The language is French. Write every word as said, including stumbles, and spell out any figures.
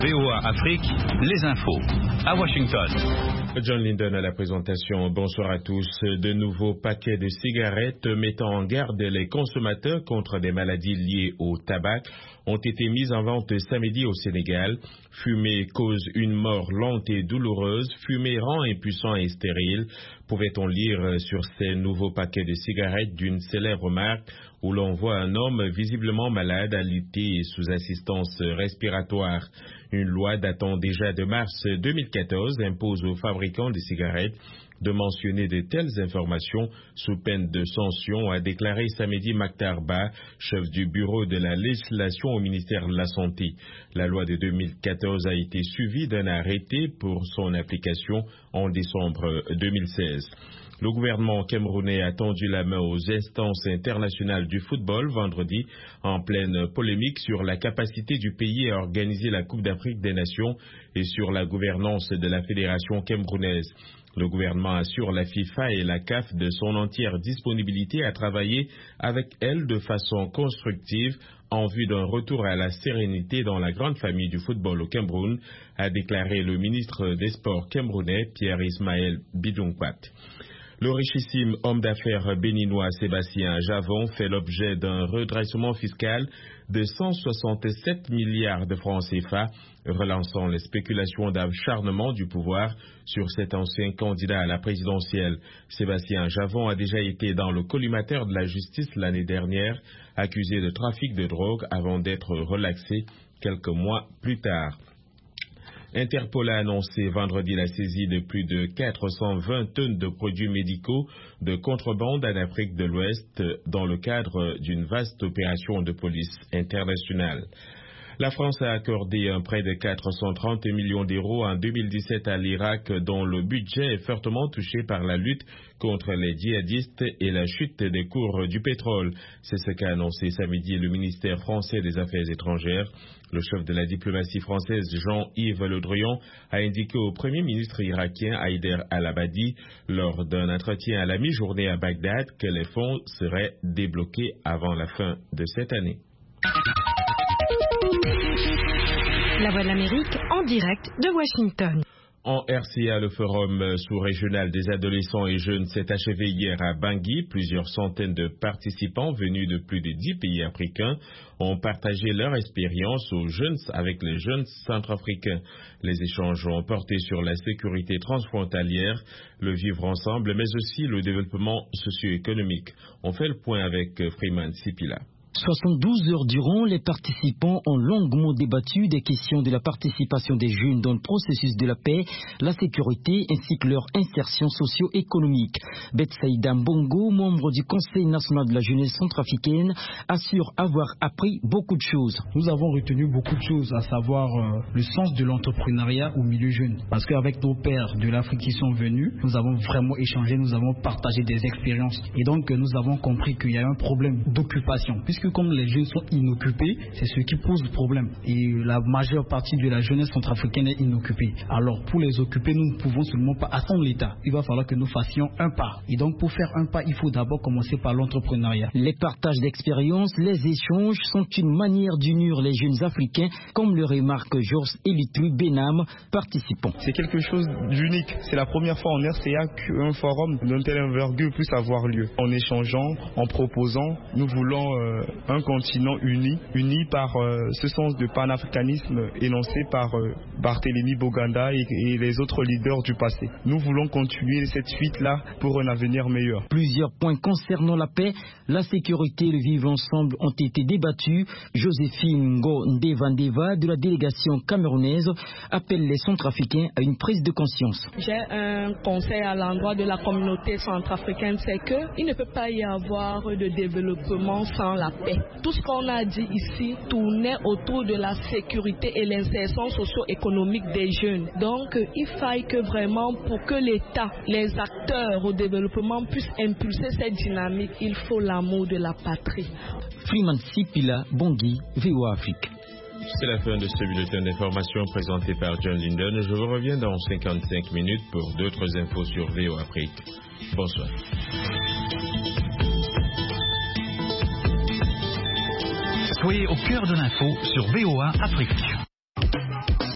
V O A Afrique, les infos, à Washington. John Linden à la présentation. Bonsoir à tous. De nouveaux paquets de cigarettes mettant en garde les consommateurs contre des maladies liées au tabac ont été mis en vente samedi au Sénégal. Fumer cause une mort lente et douloureuse. Fumer rend impuissant et stérile. Pouvait-on lire sur ces nouveaux paquets de cigarettes d'une célèbre marque où l'on voit un homme visiblement malade alité sous assistance respiratoire. Une loi datant déjà de mars deux mille quatorze impose aux fabricants de cigarettes de mentionner de telles informations sous peine de sanction, a déclaré samedi Maktar Ba, chef du bureau de la législation au ministère de la Santé. La loi de deux mille quatorze a été suivie d'un arrêté pour son application en décembre deux mille seize. Le gouvernement camerounais a tendu la main aux instances internationales du football vendredi en pleine polémique sur la capacité du pays à organiser la Coupe d'Afrique des Nations et sur la gouvernance de la fédération camerounaise. Le gouvernement assure la FIFA et la C A F de son entière disponibilité à travailler avec elle de façon constructive en vue d'un retour à la sérénité dans la grande famille du football au Cameroun, a déclaré le ministre des Sports camerounais Pierre Ismaël Bidjoungpat. Le richissime homme d'affaires béninois Sébastien Javon fait l'objet d'un redressement fiscal de cent soixante-sept milliards de francs C F A, relançant les spéculations d'acharnement du pouvoir sur cet ancien candidat à la présidentielle. Sébastien Javon a déjà été dans le collimateur de la justice l'année dernière, accusé de trafic de drogue avant d'être relaxé quelques mois plus tard. Interpol a annoncé vendredi la saisie de plus de quatre cent vingt tonnes de produits médicaux de contrebande en Afrique de l'Ouest dans le cadre d'une vaste opération de police internationale. La France a accordé un prêt de quatre cent trente millions d'euros en deux mille dix-sept à l'Irak, dont le budget est fortement touché par la lutte contre les djihadistes et la chute des cours du pétrole. C'est ce qu'a annoncé samedi le ministère français des Affaires étrangères. Le chef de la diplomatie française, Jean-Yves Le Drian, a indiqué au Premier ministre irakien Haïder al-Abadi, lors d'un entretien à la mi-journée à Bagdad, que les fonds seraient débloqués avant la fin de cette année. La Voix de l'Amérique en direct de Washington. En R C A, le forum sous-régional des adolescents et jeunes s'est achevé hier à Bangui. Plusieurs centaines de participants venus de plus de dix pays africains ont partagé leur expérience aux jeunes avec les jeunes centrafricains. Les échanges ont porté sur la sécurité transfrontalière, le vivre ensemble, mais aussi le développement socio-économique. On fait le point avec Freeman Sipila. soixante-douze heures durant, les participants ont longuement débattu des questions de la participation des jeunes dans le processus de la paix, la sécurité ainsi que leur insertion socio-économique. Betsaïda Mbongo, membre du Conseil national de la jeunesse centrafricaine, assure avoir appris beaucoup de choses. Nous avons retenu beaucoup de choses, à savoir euh, le sens de l'entrepreneuriat au milieu jeune. Parce qu'avec nos pères de l'Afrique qui sont venus, nous avons vraiment échangé, nous avons partagé des expériences. Et donc nous avons compris qu'il y a un problème d'occupation. Puisque comme les jeunes sont inoccupés, c'est ce qui pose le problème. Et la majeure partie de la jeunesse centrafricaine est inoccupée. Alors pour les occuper, nous ne pouvons seulement pas attendre l'État. Il va falloir que nous fassions un pas. Et donc pour faire un pas, il faut d'abord commencer par l'entrepreneuriat. Les partages d'expériences, les échanges sont une manière d'unir les jeunes africains, comme le remarque Georges Elitru Benam, participant. C'est quelque chose d'unique. C'est la première fois en R C A qu'un forum d'une telle envergure puisse avoir lieu. En échangeant, en proposant, nous voulons euh, un continent uni, uni par euh, ce sens de panafricanisme énoncé par euh, Barthélemy Boganda et, et les autres leaders du passé. Nous voulons continuer cette suite-là pour un avenir meilleur. Plusieurs points concernant la paix, la sécurité et le vivre ensemble ont été débattus. Joséphine Ngo Ndevandeva de la délégation camerounaise appelle les centrafricains à une prise de conscience. J'ai un conseil à l'endroit de la communauté centrafricaine, c'est qu'il ne peut pas y avoir de développement sans la paix. Tout ce qu'on a dit ici tournait autour de la sécurité et l'insertion socio-économique des jeunes. Donc, il faille que vraiment, pour que l'État, les acteurs au développement puissent impulser cette dynamique, il faut l'amour de la patrie. Freeman Sipila, Bangui, V O A Afrique. C'est la fin de ce bulletin d'information présenté par John Linden. Je vous reviens dans cinquante-cinq minutes pour d'autres infos sur V O A Afrique. Bonsoir. Soyez au cœur de l'info sur V O A Afrique.